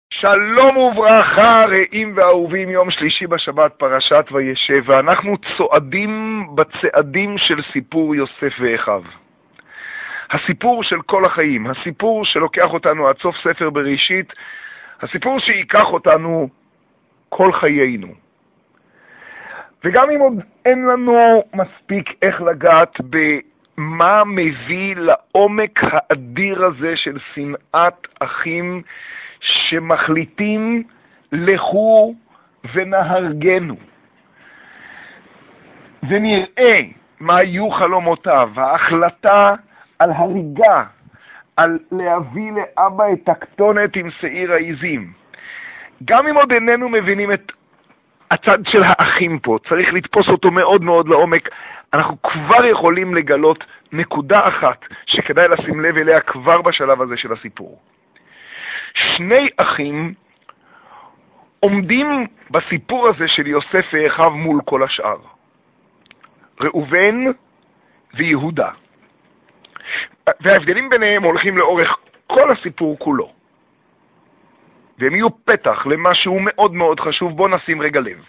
שלום וברכה, רעים ואהובים, יום שלישי בשבת, פרשת וישב, ואנחנו צועדים בצעדים של סיפור יוסף ואחיו. הסיפור של כל החיים, הסיפור שלוקח אותנו עד סוף ספר בראשית, הסיפור שיקח אותנו כל חיינו. וגם אם עוד אין לנו מספיק איך לגעת במה מביא לעומק האדיר הזה של שנאת אחים, שמחליטים לכו ונהרגנו, ונראה מה היו חלומותיו, ההחלטה על הריגה, על להביא לאבא את הקטונת עם שעיר העיזים. גם אם עוד איננו מבינים את הצד של האחים פה, צריך לתפוס אותו מאוד מאוד לעומק, אנחנו כבר יכולים לגלות נקודה אחת שכדאי לשים לב אליה כבר בשלב הזה של הסיפור. שני אחים עומדים בסיפור הזה של יוסף ואחיו מול כל השאר. ראובן ויהודה. וההבדלים ביניהם הולכים לאורך כל הסיפור כולו. והם יהיו פתח למשהו מאוד מאוד חשוב, בוא נשים רגע לב.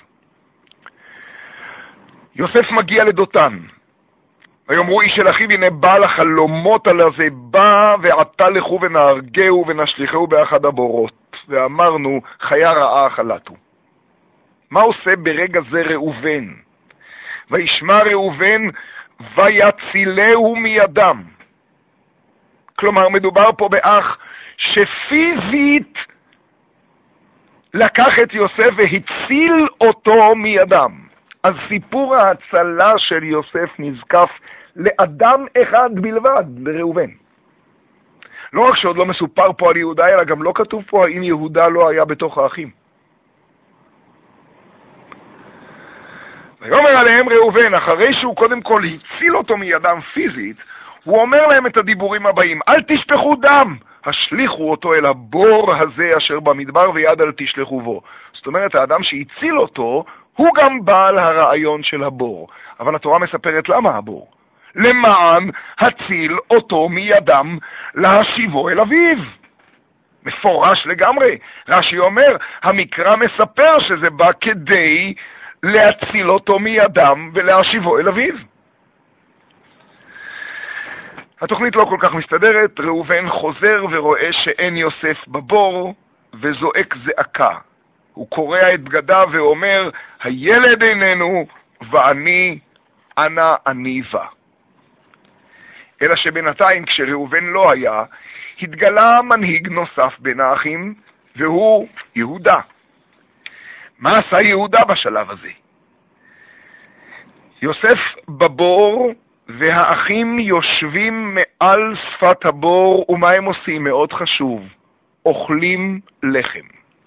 יוסף מגיע לדותן. ויאמרו איש אל אחיו, הנה בעל החלומות על הזה בא, ועתה לכו ונהרגהו ונשליכהו באחד הבורות. ואמרנו, חיה רעה אכלתו. מה עושה ברגע זה ראובן? וישמע ראובן ויצילהו מידם. כלומר, מדובר פה באח שפיזית לקח את יוסף והציל אותו מידם. אז סיפור ההצלה של יוסף נזקף לאדם אחד בלבד, לראובן. לא רק שעוד לא מסופר פה על יהודה, אלא גם לא כתוב פה האם יהודה לא היה בתוך האחים. ויאמר עליהם ראובן, אחרי שהוא קודם כל הציל אותו מידם פיזית, הוא אומר להם את הדיבורים הבאים, אל תשפכו דם, השליחו אותו אל הבור הזה אשר במדבר ויד אל תשלחו בו. זאת אומרת, האדם שהציל אותו, הוא גם בעל הרעיון של הבור. אבל התורה מספרת למה הבור? למען הציל אותו מידם להשיבו אל אביו. מפורש לגמרי. רש"י אומר, המקרא מספר שזה בא כדי להציל אותו מידם ולהשיבו אל אביו. התוכנית לא כל כך מסתדרת, ראובן חוזר ורואה שאין יוסף בבור וזועק זעקה. הוא קורע את בגדיו ואומר, הילד איננו ואני, אנה אני בא. אלא שבינתיים כשראובן לא היה, התגלה מנהיג נוסף בין האחים, והוא יהודה. מה עשה יהודה בשלב הזה? יוסף בבור, והאחים יושבים מעל שפת הבור, ומה הם עושים? מאוד חשוב, אוכלים לחם.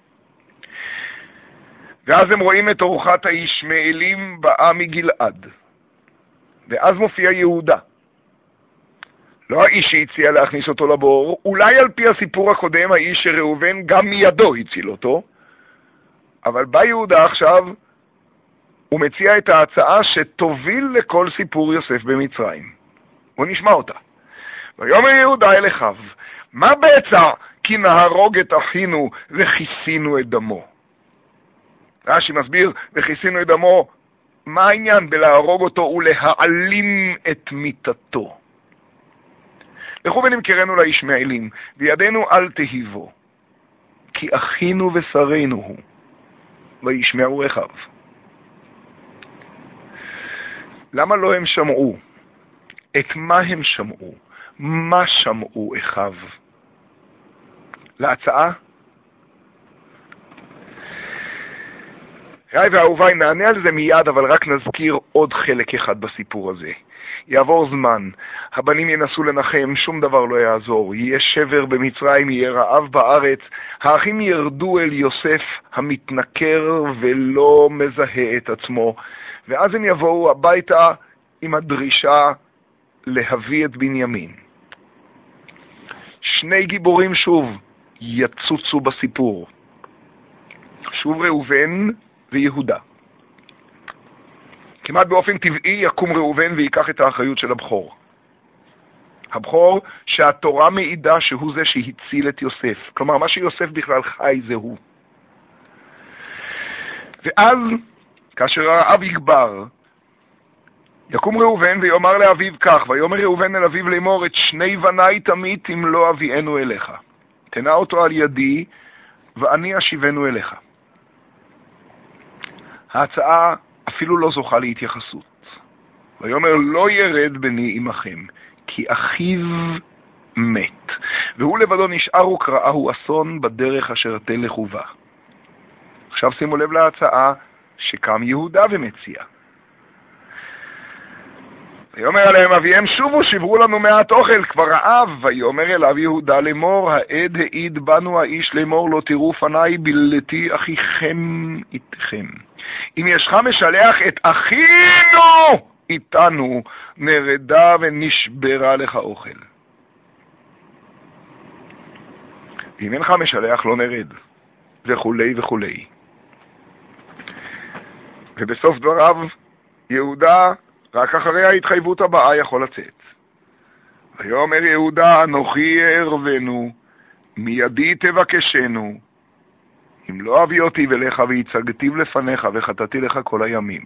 ואז הם רואים את ארוחת הישמעאלים באה מגלעד. ואז מופיע יהודה. לא האיש שהציע להכניס אותו לבור, אולי על פי הסיפור הקודם, האיש שראובן גם מידו הציל אותו, אבל בא יהודה עכשיו, הוא מציע את ההצעה שתוביל לכל סיפור יוסף במצרים. בוא נשמע אותה. ויאמר יהודה אל אחיו, מה בעצה כי נהרוג את אחינו וכיסינו את דמו? רש"י מסביר, וכיסינו את דמו, מה העניין בלהרוג אותו ולהעלים את מיתתו? לכו ונמכרנו לישמעאלים, וידנו אל תהיבו, כי אחינו ושרינו הוא, וישמעו אחיו. למה לא הם שמעו? את מה הם שמעו? מה שמעו אחיו? להצעה? ראי ואהוביי, נענה על זה מיד, אבל רק נזכיר עוד חלק אחד בסיפור הזה. יעבור זמן, הבנים ינסו לנחם, שום דבר לא יעזור. יהיה שבר במצרים, יהיה רעב בארץ. האחים ירדו אל יוסף המתנכר ולא מזהה את עצמו. ואז הם יבואו הביתה עם הדרישה להביא את בנימין. שני גיבורים שוב יצוצו בסיפור. שוב ראובן ויהודה. כמעט באופן טבעי יקום ראובן ויקח את האחריות של הבכור. הבכור שהתורה מעידה שהוא זה שהציל את יוסף. כלומר, מה שיוסף בכלל חי זה הוא. ואז, כאשר הרעב יגבר, יקום ראובן ויאמר לאביו כך, ויאמר ראובן אל אביו לאמור, את שני בניי תמית אם לא אביאנו אליך. תנה אותו על ידי, ואני אשיבנו אליך. ההצעה אפילו לא זוכה להתייחסות. ויאמר לא ירד בני עמכם, כי אחיו מת. והוא לבדו נשאר וקראהו אסון בדרך אשר תלכו בה. עכשיו שימו לב להצעה שקם יהודה ומציע. ויאמר עליהם אביהם שובו שברו לנו מעט אוכל כבר רעב. ויאמר אליו יהודה לאמור העד העיד בנו האיש לאמור לא תראו פניי בלתי אחיכם איתכם. אם ישך משלח את אחינו איתנו נרדה ונשברה לך אוכל. ואם אינך משלח לא נרד וכולי וכולי. ובסוף דבריו יהודה רק אחרי ההתחייבות הבאה יכול לצאת. ויאמר יהודה אנוכי אערבנו מידי תבקשנו אם לא אביא אותי אליך והצגתיו לפניך וחטאתי לך כל הימים.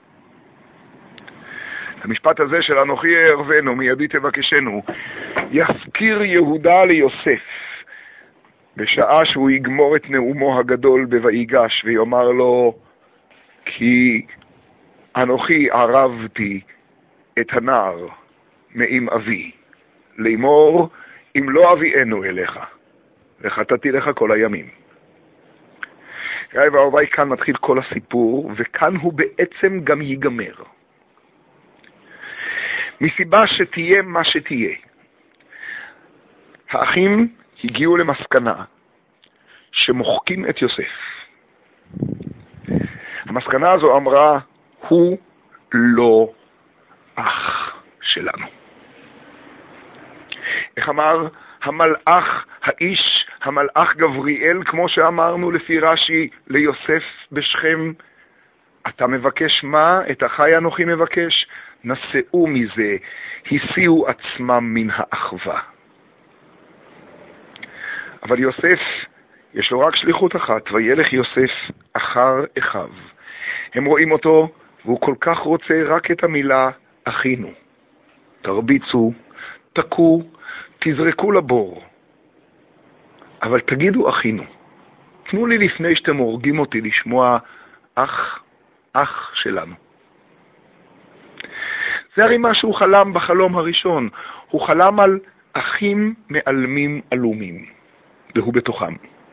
המשפט הזה של אנוכי אערבנו מידי תבקשנו יזכיר יהודה ליוסף בשעה שהוא יגמור את נאומו הגדול בויגש ויאמר לו כי אנוכי ערבתי את הנער מעם אבי לאמור אם לא אביאנו אליך וחטאתי לך כל הימים. ואהוביי, כאן מתחיל כל הסיפור וכאן הוא בעצם גם ייגמר. מסיבה שתהיה מה שתהיה. האחים הגיעו למסקנה שמוחקים את יוסף. המסקנה הזו אמרה, הוא לא אח שלנו. איך אמר המלאך, המלאך גבריאל, כמו שאמרנו לפי רש"י ליוסף בשכם, אתה מבקש מה? את אחי אנוכי מבקש? נסעו מזה, הסיעו עצמם מן האחווה. אבל יוסף, יש לו רק שליחות אחת, וילך יוסף אחר אחיו. הם רואים אותו, והוא כל כך רוצה רק את המילה אחינו. תרביצו, תקו, תזרקו לבור. אבל תגידו אחינו. תנו לי לפני שאתם הורגים אותי לשמוע אח שלנו. זה הרי מה שהוא חלם בחלום הראשון. הוא חלם על אחים מעלמים עלומים, והוא בתוכם.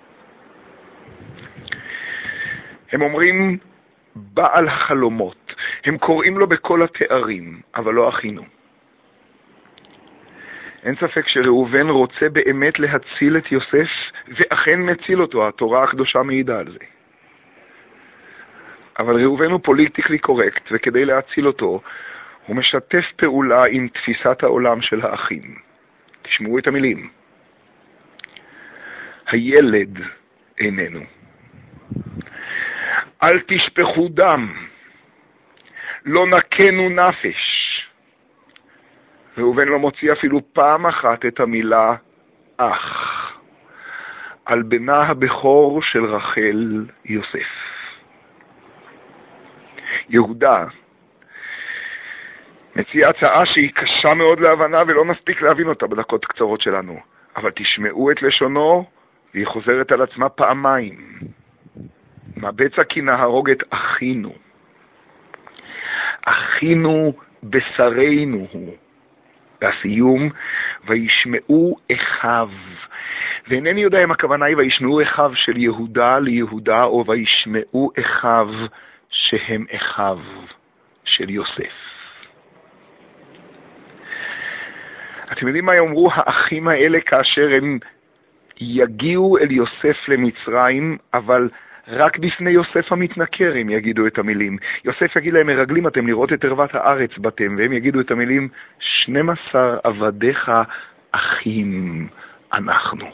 הם אומרים בעל החלומות. הם קוראים לו בכל התארים, אבל לא אחינו. אין ספק שראובן רוצה באמת להציל את יוסף, ואכן מציל אותו, התורה הקדושה מעידה על זה. אבל ראובן הוא פוליטיקלי קורקט, וכדי להציל אותו, הוא משתף פעולה עם תפיסת העולם של האחים. תשמעו את המילים. הילד איננו. אל תשפכו דם. לא נקנו נפש. ראובן לא מוציא אפילו פעם אחת את המילה אח. על בנה הבכור של רחל יוסף. יהודה מציע הצעה שהיא קשה מאוד להבנה ולא נספיק להבין אותה בדקות קצרות שלנו. אבל תשמעו את לשונו והיא חוזרת על עצמה פעמיים. מבצע כי נהרוג את אחינו. אחינו בשרנו הוא. והסיום, וישמעו אחיו. ואינני יודע אם הכוונה היא וישמעו אחיו של יהודה ליהודה, או וישמעו אחיו שהם אחיו של יוסף. אתם יודעים מה יאמרו האחים האלה כאשר הם יגיעו אל יוסף למצרים, אבל רק בפני יוסף המתנכר הם יגידו את המילים. יוסף יגיד להם, מרגלים אתם לראות את ערוות הארץ בתם, והם יגידו את המילים, 12 עבדיך אחים אנחנו.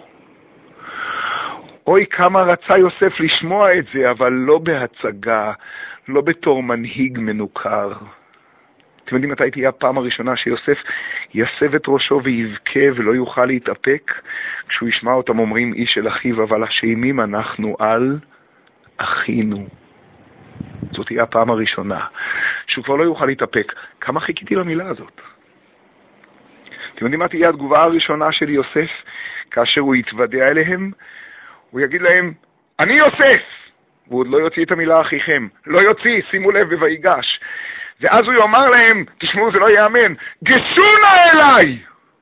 אוי כמה רצה יוסף לשמוע את זה, אבל לא בהצגה, לא בתור מנהיג מנוכר. אתם יודעים מתי תהיה הפעם הראשונה שיוסף יסב את ראשו ויבכה ולא יוכל להתאפק? כשהוא ישמע אותם אומרים איש אל אחיו, אבל אשמים אנחנו על אחינו. זאת תהיה הפעם הראשונה שהוא כבר לא יוכל להתאפק. כמה חיכיתי למילה הזאת? אתם יודעים מה תהיה התגובה הראשונה של יוסף כאשר הוא יתוודע אליהם? הוא יגיד להם, אני יוסף! והוא עוד לא יוציא את המילה אחיכם. לא יוציא, שימו לב, ויגש. ואז הוא יאמר להם, תשמעו, זה לא יאמן, גשו נא אליי!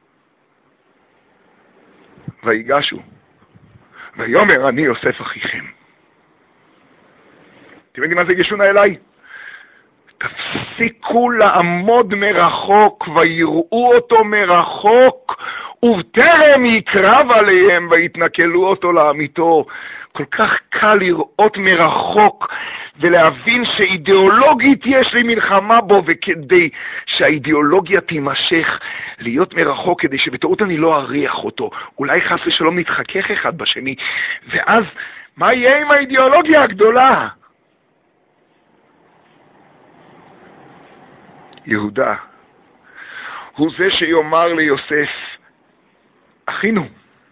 ויגשו. ויאמר, אני יוסף אחיכם. אתם יודעים מה זה גשו נא אליי? תפסיקו לעמוד מרחוק ויראו אותו מרחוק ובטרם יקרב עליהם ויתנכלו אותו לעמיתו. כל כך קל לראות מרחוק ולהבין שאידיאולוגית יש לי מלחמה בו, וכדי שהאידיאולוגיה תימשך להיות מרחוק כדי שבטעות אני לא אריח אותו, אולי חס ושלום נתחכך אחד בשני, ואז מה יהיה עם האידיאולוגיה הגדולה? יהודה הוא זה שיאמר ליוסף, אחינו.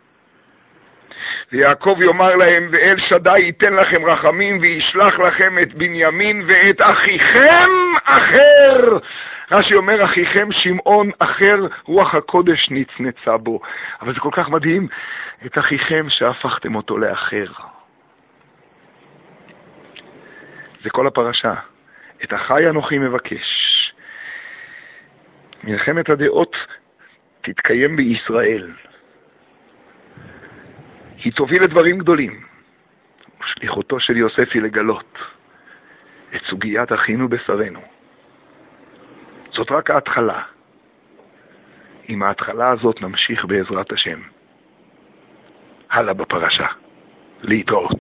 ויעקב יאמר להם, ואל שדי ייתן לכם רחמים וישלח לכם את בנימין ואת אחיכם אחר. רש"י אומר, אחיכם שמעון אחר, רוח הקודש נצנצה בו. אבל זה כל כך מדהים, את אחיכם שהפכתם אותו לאחר. זה כל הפרשה. את אחי אנוכי מבקש. מלחמת הדעות תתקיים בישראל. היא תוביל לדברים גדולים. שליחותו של יוסף היא לגלות את סוגיית אחינו בשרנו. זאת רק ההתחלה. עם ההתחלה הזאת נמשיך בעזרת השם. הלאה בפרשה. להתראות.